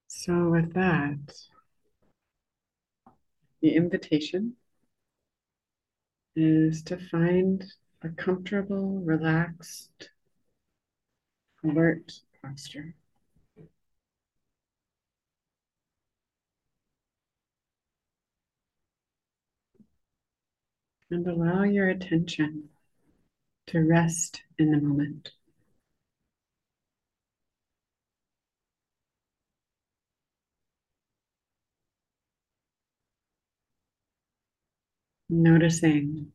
So, with that, the invitation is to find a comfortable, relaxed, alert posture and allow your attention to rest in the moment. Noticing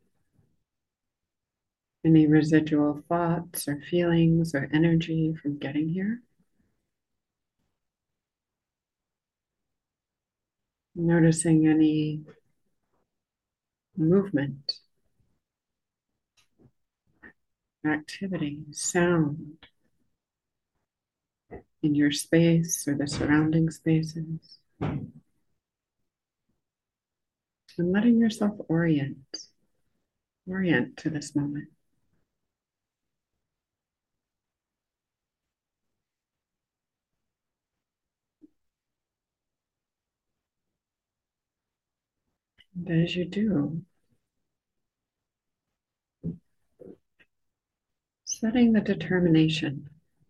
any residual thoughts or feelings or energy from getting here. Noticing any movement, activity, sound in your space or the surrounding spaces, and letting yourself orient to this moment. And as you do, setting the determination,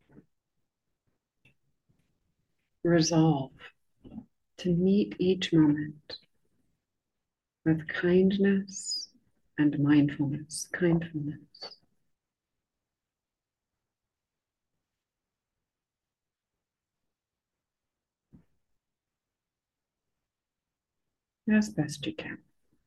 resolve to meet each moment with kindness and kindfulness. As best you can.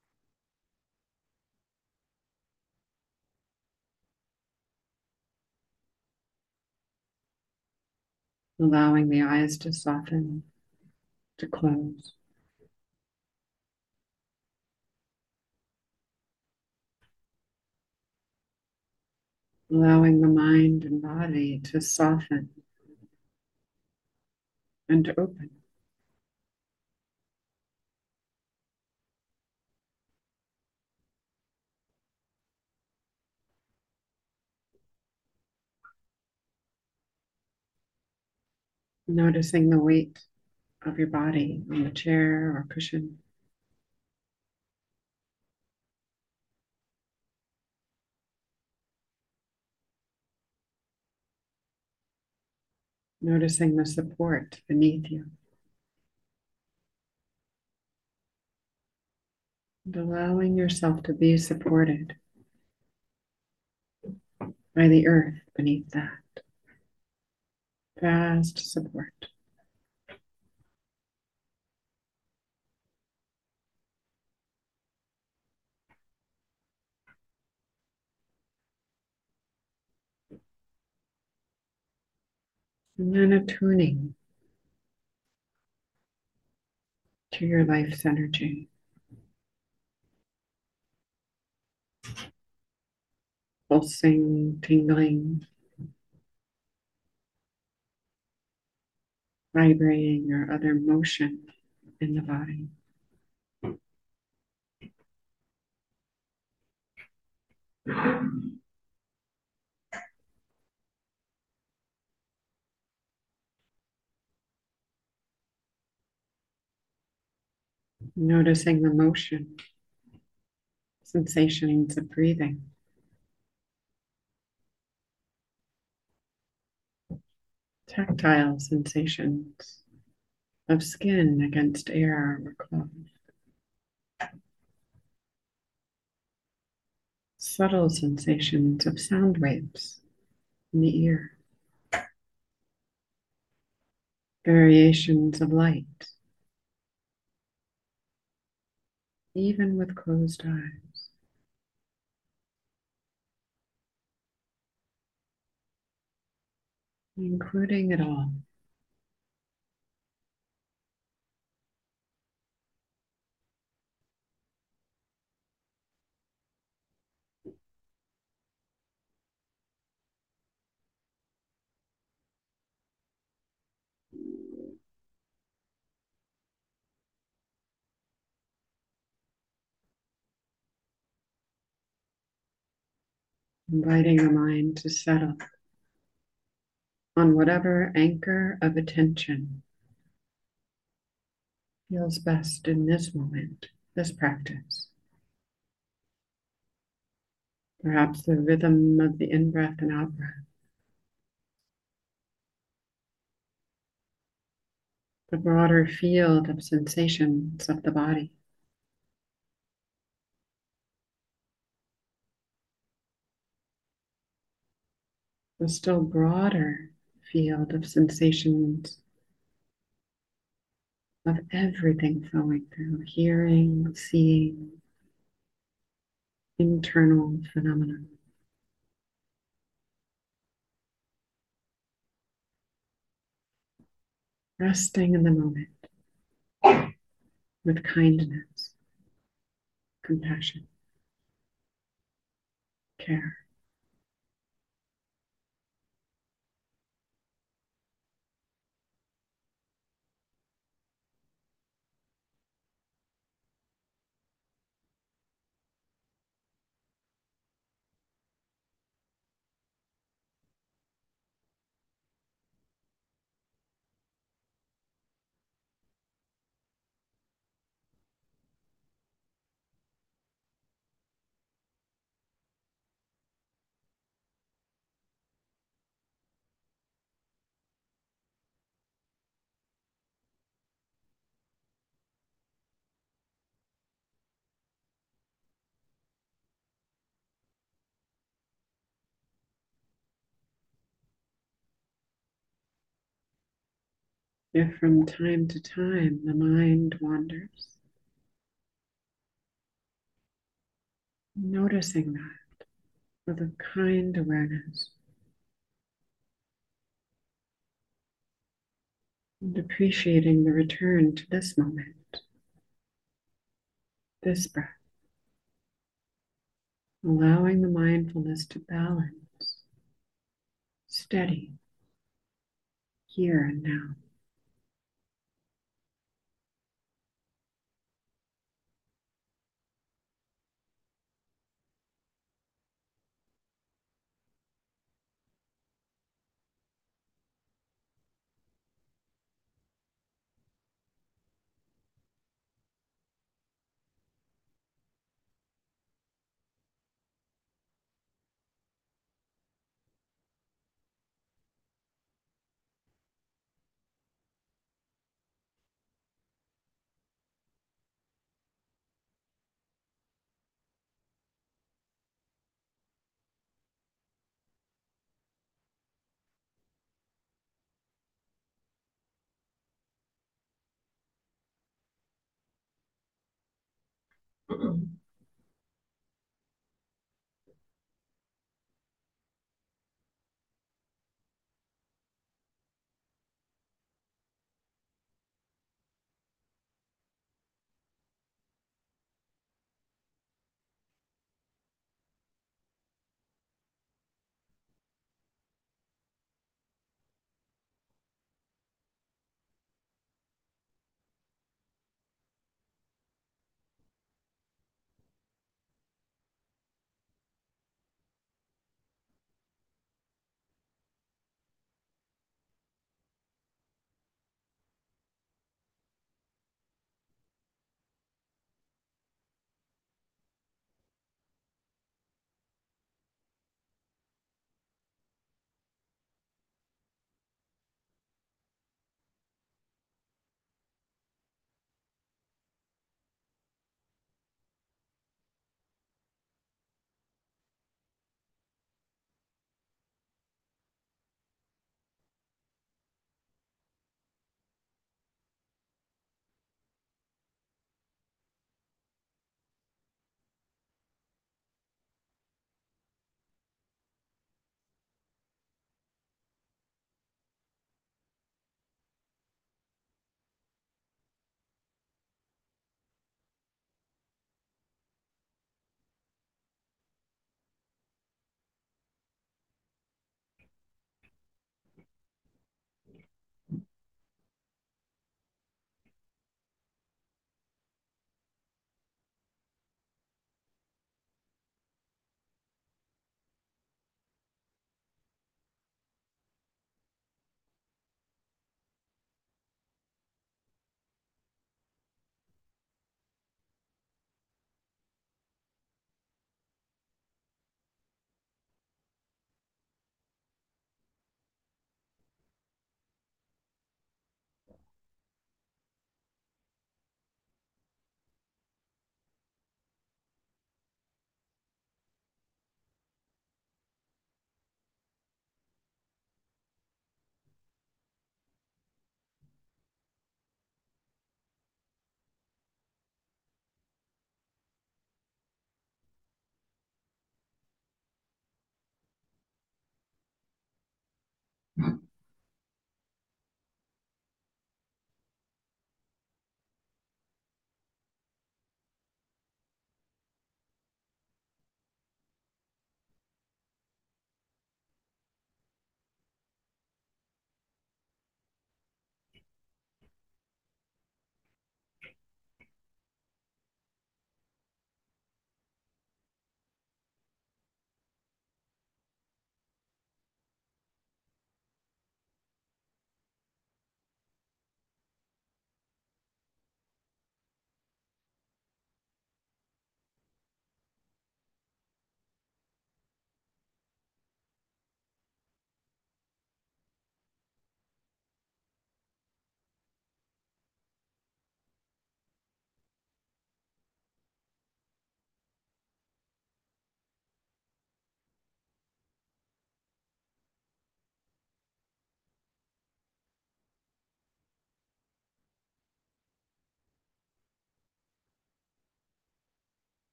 Allowing the eyes to soften, to close. Allowing the mind and body to soften and to open. Noticing the weight of your body on the chair or cushion. Noticing the support beneath you. And allowing yourself to be supported by the earth beneath that. Vast support. And then attuning to your life's energy. Pulsing, tingling, vibrating, or other motion in the body. Noticing the motion, sensations of breathing, tactile sensations of skin against air or cloth, subtle sensations of sound waves in the ear, variations of light, even with closed eyes. Including it all. Inviting the mind to settle on whatever anchor of attention feels best in this moment, this practice. Perhaps the rhythm of the in breath and out breath, the broader field of sensations of the body. The still broader field of sensations of everything flowing through, hearing, seeing, internal phenomena. Resting in the moment with kindness, compassion, care. If from time to time the mind wanders, noticing that with a kind awareness and appreciating the return to this moment, this breath, allowing the mindfulness to balance, steady, here and now.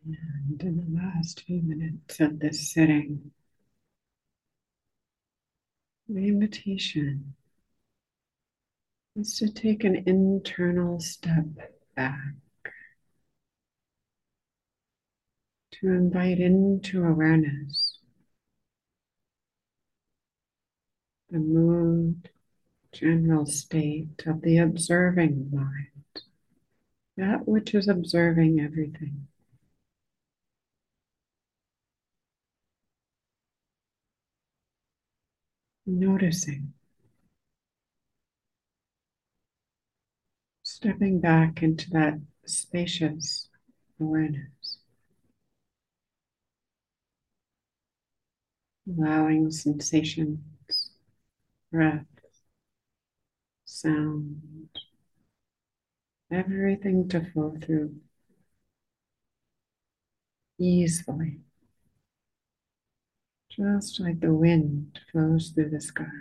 And in the last few minutes of this sitting, the invitation is to take an internal step back, to invite into awareness the mood, general state of the observing mind, that which is observing everything. Noticing, stepping back into that spacious awareness, allowing sensations, breath, sound, everything to flow through easily, just like the wind flows through the sky.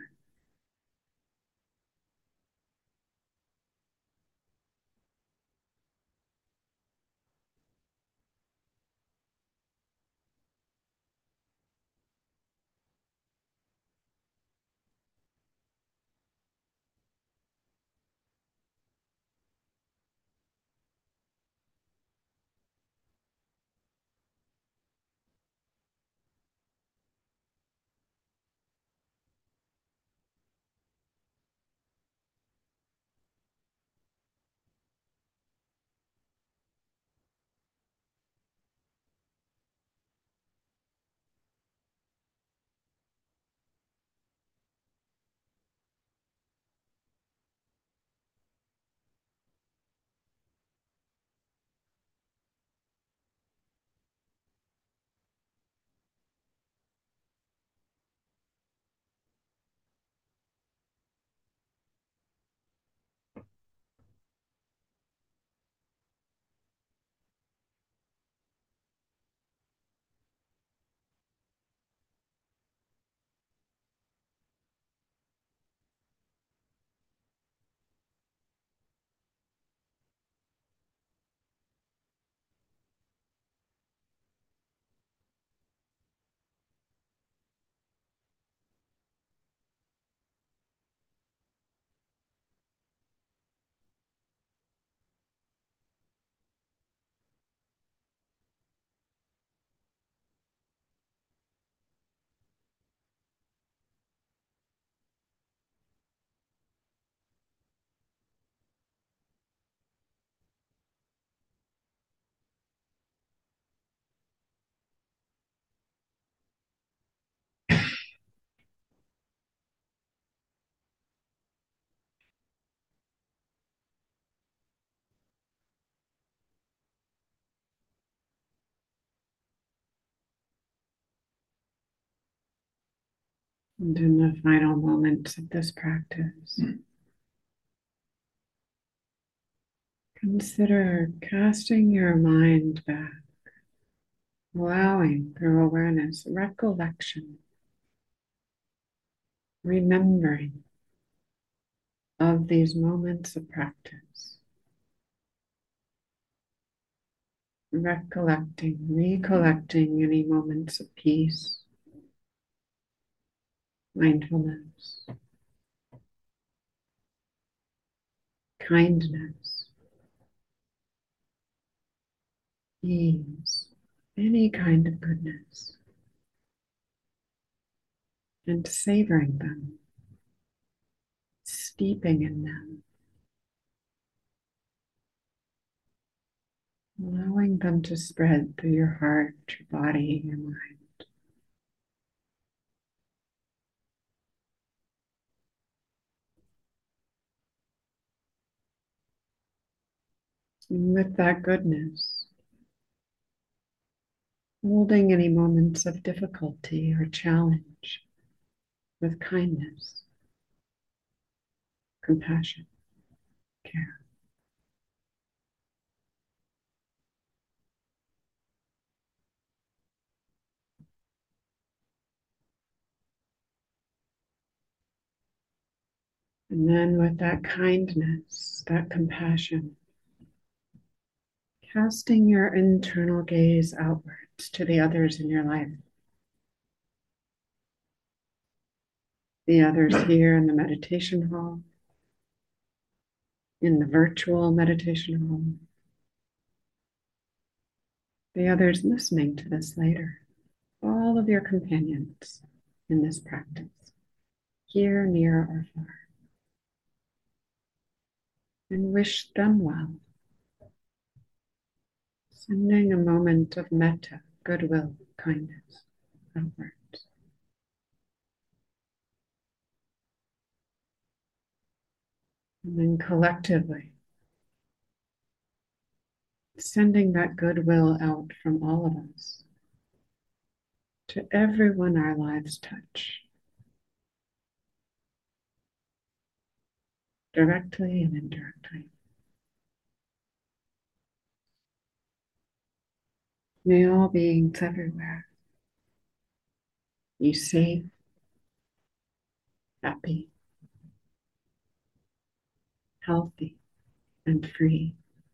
And in the final moments of this practice, consider casting your mind back, allowing through awareness, recollection, remembering of these moments of practice, recollecting any moments of peace, mindfulness, kindness, ease, any kind of goodness, and savoring them, steeping in them, allowing them to spread through your heart, your body, your mind. And with that goodness, holding any moments of difficulty or challenge with kindness, compassion, care. And then with that kindness, that compassion, Casting your internal gaze outwards to the others in your life, the others here in the meditation hall, in the virtual meditation hall, the others listening to this later, all of your companions in this practice, here, near, or far, and wish them well, sending a moment of metta, goodwill, kindness outwards. And then collectively, sending that goodwill out from all of us to everyone our lives touch, directly and indirectly. May all beings everywhere be safe, happy, healthy, and free.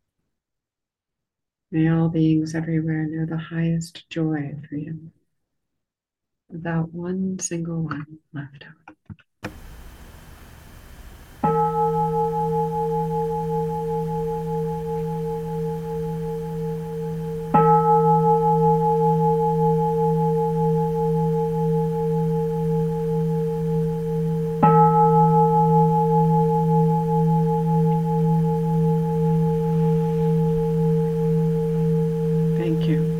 May all beings everywhere know the highest joy of freedom, without one single one left out. Thank you.